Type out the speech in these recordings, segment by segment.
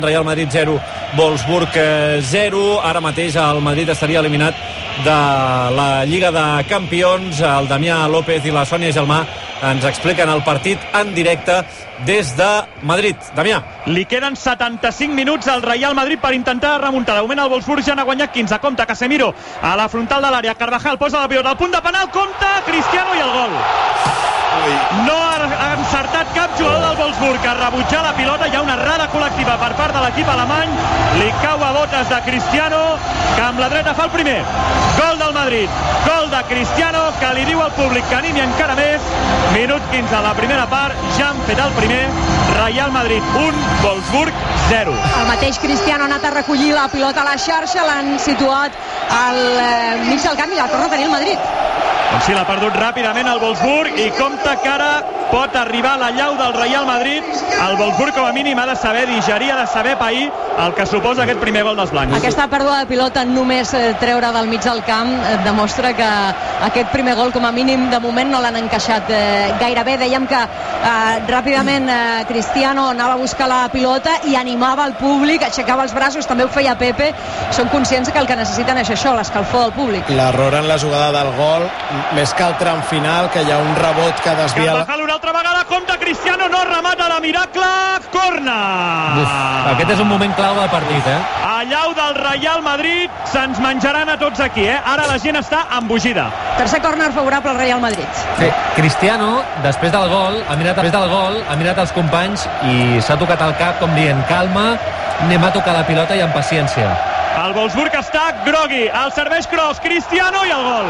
Real Madrid 0, Wolfsburg 0. Ara mateix el Madrid estaria eliminat de la Lliga de Campions. El Damià López i la Sònia Gelmà ens expliquen el partit en directe des de Madrid. Damià. Li queden 75 minuts al Real Madrid per intentar remuntar. De moment el Wolfsburg ja n'ha guanyat 15. Compte Casemiro a la frontal de l'àrea. Carvajal posa la pilota al punt de penal. Compte Cristiano i el gol. No ha encertat cap jugador del Wolfsburg a rebutjar la pilota. Hi ha una errada col·lectiva per part de l'equip alemany. Li cau a botes de Cristiano, que amb la dreta fa el primer. Gol del Madrid, gol de Cristiano, que li diu al públic que animi encara més. Minut 15 a la primera part, ja han fet el primer. Real Madrid 1, Wolfsburg 0. El mateix Cristiano ha anat a recollir la pilota a la xarxa, l'han situat al mig del camp i la torna a tenir el Madrid. Doncs sí, l'ha perdut ràpidament el Wolfsburg i compta que ara pot arribar la llau del Real Madrid. El Wolfsburg com a mínim ha de saber digerir, ha de saber pair el que suposa aquest primer gol dels blancs. Aquesta pèrdua de pilota només treure del mig del camp demostra que aquest primer gol com a mínim de moment no l'han encaixat gaire bé. Dèiem que ràpidament Cristiano anava a buscar la pilota i animava el públic, aixecava els braços, també ho feia Pepe. Són conscients que el que necessiten és això, l'escalfor del públic. L'error en la jugada del gol, més que el tram final, que hi ha un rebot que desvia... Carvajal una altra vegada, compta Cristiano, no remata la miracle, corna! Aquest és un moment clau del partit, Allau del Real Madrid, se'ns menjaran a tots aquí, Ara la gent està embogida. Tercer córner favorable al Real Madrid. Sí, Cristiano, després del gol, ha mirat els companys i s'ha tocat el cap com dient calma, anem a tocar la pilota i amb paciència. El Wolfsburg està grogui, el serveix cross, Cristiano i el gol.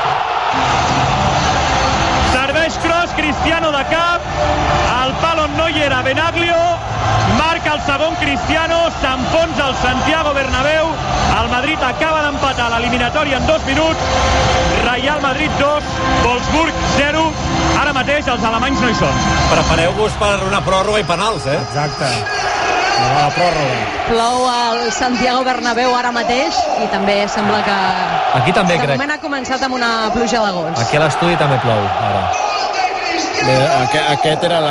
Serveix cross, Cristiano de cap, el pal on no hi era Benaglio, marca el segon Cristiano, s'enfonsa el Santiago Bernabéu, el Madrid acaba d'empatar l'eliminatòria en 2 minuts, Real Madrid 2, Wolfsburg 0, ara mateix els alemanys no hi són. Prepareu-vos per una pròrroga i penals, Exacte. La pròrroga. Plou al Santiago Bernabéu ara mateix i també sembla que... Aquí també crec. De moment ha començat amb una pluja de gols. Aquí a l'estudi també plou, ara. Aquest era